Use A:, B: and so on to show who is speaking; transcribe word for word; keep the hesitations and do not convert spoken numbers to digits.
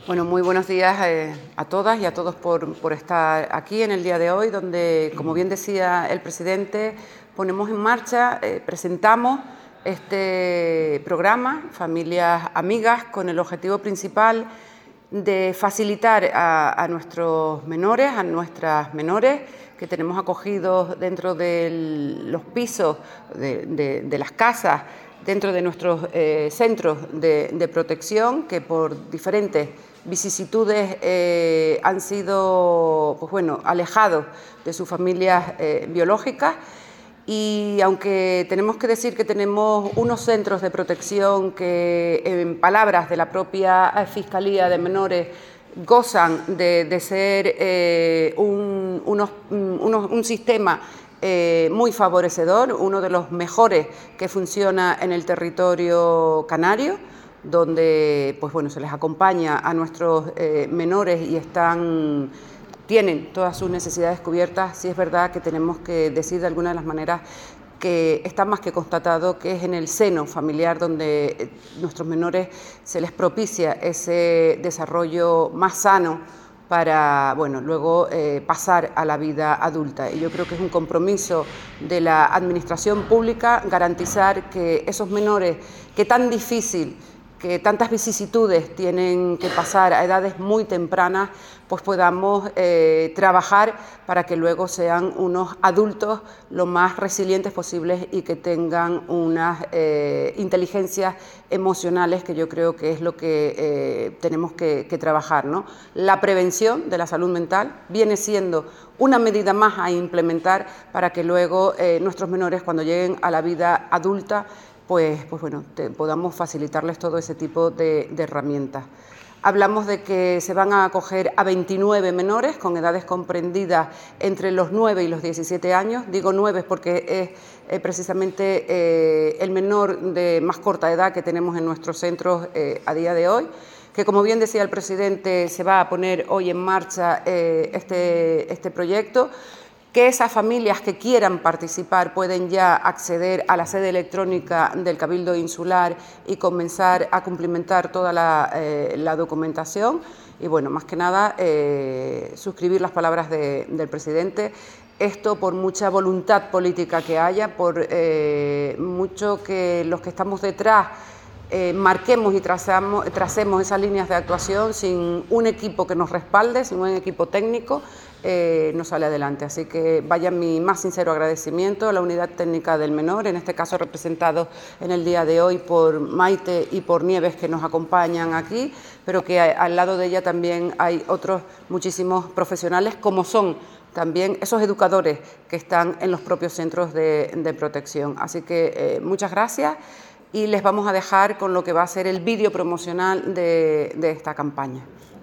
A: Bueno, muy buenos días eh, a todas y a todos por, por estar aquí en el día de hoy, donde, como bien decía el presidente, ponemos en marcha, eh, presentamos este programa, Familias Amigas, con el objetivo principal de facilitar a, a nuestros menores, a nuestras menores, que tenemos acogidos dentro de los pisos, de, de, de las casas, dentro de nuestros eh, centros de, de protección, que por diferentes vicisitudes eh, han sido pues bueno, alejados de sus familias eh, biológicas. Y aunque tenemos que decir que tenemos unos centros de protección que, en palabras de la propia Fiscalía de Menores, gozan de, de ser eh, un, unos, unos, un sistema eh, muy favorecedor, uno de los mejores que funciona en el territorio canario, donde pues bueno, se les acompaña a nuestros eh, menores y están... tienen todas sus necesidades cubiertas. Sí es verdad que tenemos que decir de alguna de las maneras que está más que constatado que es en el seno familiar donde nuestros menores se les propicia ese desarrollo más sano para, bueno, luego eh, pasar a la vida adulta. Y yo creo que es un compromiso de la administración pública garantizar que esos menores que tan difícil, que tantas vicisitudes tienen que pasar a edades muy tempranas, pues podamos eh, trabajar para que luego sean unos adultos lo más resilientes posibles y que tengan unas eh, inteligencias emocionales, que yo creo que es lo que eh, tenemos que, que trabajar, ¿no? La prevención de la salud mental viene siendo una medida más a implementar para que luego eh, nuestros menores, cuando lleguen a la vida adulta, pues, pues bueno, te, podamos facilitarles todo ese tipo de, de herramientas. Hablamos de que se van a acoger a veintinueve menores con edades comprendidas entre los nueve y los diecisiete años. Digo nueve porque es eh, precisamente eh, el menor de más corta edad que tenemos en nuestros centros eh, a día de hoy, que, como bien decía el presidente, se va a poner hoy en marcha eh, este, este proyecto, que esas familias que quieran participar pueden ya acceder a la sede electrónica del Cabildo Insular y comenzar a cumplimentar toda la, eh, la documentación. Y bueno, más que nada, eh, suscribir las palabras de, del presidente. Esto, por mucha voluntad política que haya, por eh, mucho que los que estamos detrás Eh, marquemos y trazamos, tracemos esas líneas de actuación, sin un equipo que nos respalde, sin un equipo técnico, eh, no sale adelante. Así que vaya mi más sincero agradecimiento a la Unidad Técnica del Menor, en este caso representado en el día de hoy por Maite y por Nieves, que nos acompañan aquí, pero que a, al lado de ella también hay otros muchísimos profesionales, como son también esos educadores que están en los propios centros de, de protección. Así que eh, muchas gracias. Y les vamos a dejar con lo que va a ser el vídeo promocional de, de esta campaña.